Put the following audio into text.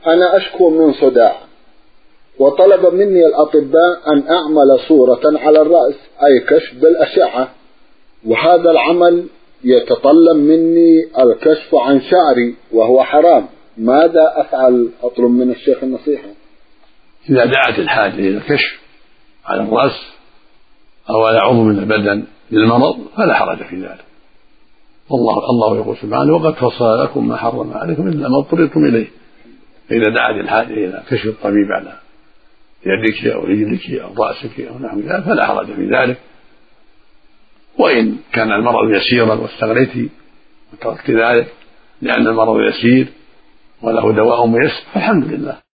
أنا أشكو من صداع، وطلب مني الأطباء أن أعمل صورة على الرأس أي كشف بالأشعة، وهذا العمل يتطلب مني الكشف عن شعري وهو حرام. ماذا أفعل؟ أطلب من الشيخ النصيحة. إذا دعت الحاجة إلى الكشف على الرأس أو على عضو من البدن للمرض فلا حرج في ذلك. الله يقول سبحانه: وقد فصل لكم ما حرم عليكم إلا ما اضطررتم إليه. فإذا دعت الحاجة إلى كشف الطبيب على يدك أو رجلك أو رأسك أو نحو ذلك فلا حرج في ذلك. وإن كان المرض يسيرا واستغنيت وتركت ذلك لأن المرض يسير وله دواء ميسر فالحمد لله.